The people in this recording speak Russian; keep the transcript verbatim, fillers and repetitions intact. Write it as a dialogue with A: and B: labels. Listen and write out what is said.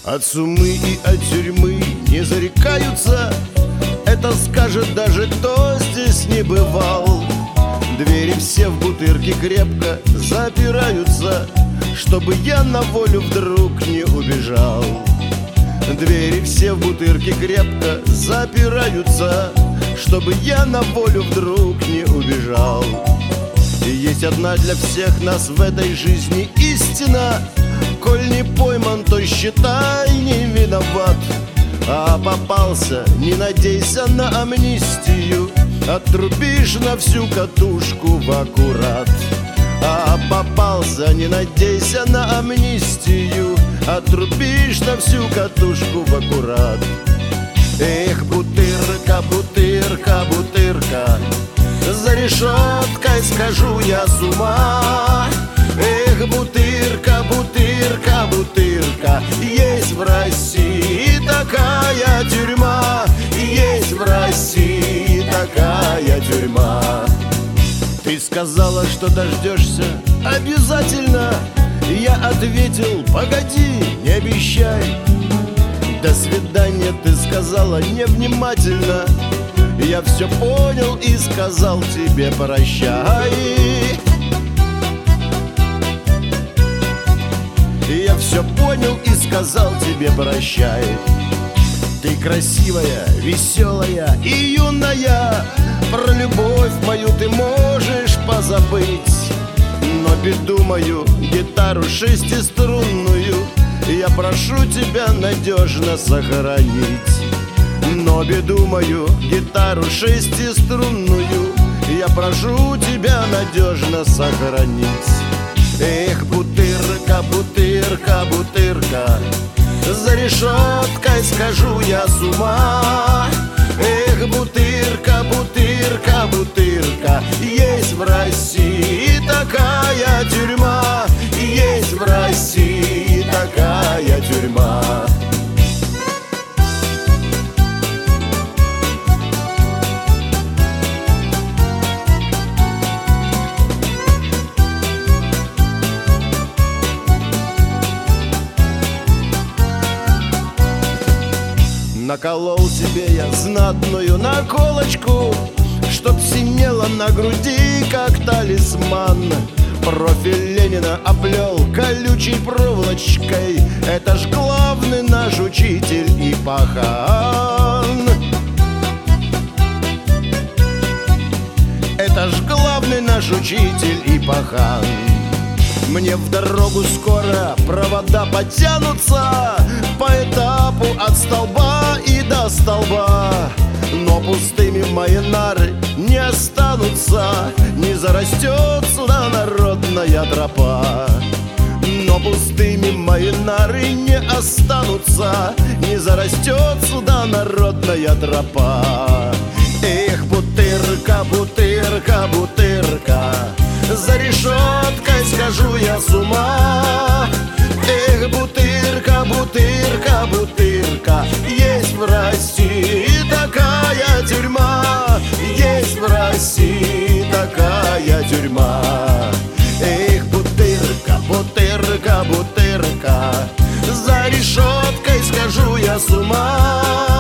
A: От сумы и от тюрьмы не зарекаются, это скажет даже кто здесь не бывал. Двери все в бутырке крепко запираются, чтобы я на волю вдруг не убежал. Двери все в бутырке крепко запираются, чтобы я на волю вдруг не убежал. И есть одна для всех нас в этой жизни истина: коль не пойман, то считай не виноват. А попался, не надейся на амнистию, отрубишь на всю катушку в аккурат. А попался, не надейся на амнистию, отрубишь на всю катушку в аккурат. Эх, бутырка, бутырка, бутырка, за решеткой схожу я с ума. Эх, бутырка, бутырка, бутырка, есть в России такая тюрьма, есть в России такая тюрьма. Ты сказала, что дождешься обязательно. Я ответил: погоди, не обещай. До свидания, ты сказала невнимательно. Я все понял и сказал тебе прощай. Я все понял и сказал тебе прощай. Ты красивая, веселая и юная, про любовь мою ты можешь позабыть. Но беду мою, гитару шестиструнную, я прошу тебя надежно сохранить. Но беду мою, гитару шестиструнную, я прошу тебя надежно сохранить. Эх, бутырка, бутырка, бутырка, за решеткой схожу я с ума. Эх, бутырка, бутырка, бутырка, есть в России такая тюрьма, есть в России такая тюрьма. Наколол себе я знатную наколочку, чтоб синела на груди, как талисман. Профиль Ленина оплел колючей проволочкой, это ж главный наш учитель и пахан. Это ж главный наш учитель и пахан. Мне в дорогу скоро провода потянутся по этапу от столба и до столба. Но пустыми мои нары не останутся, не зарастет сюда народная тропа. Но пустыми мои нары не останутся, не зарастет сюда народная тропа. Эх, бутырка, бутырка, бутырка, за решеткой схожу я с ума. Эх, бутырка, бутырка, бутырка, есть в России такая тюрьма, есть в России такая тюрьма. Эх, бутырка, бутырка, бутырка, за решеткой схожу я с ума.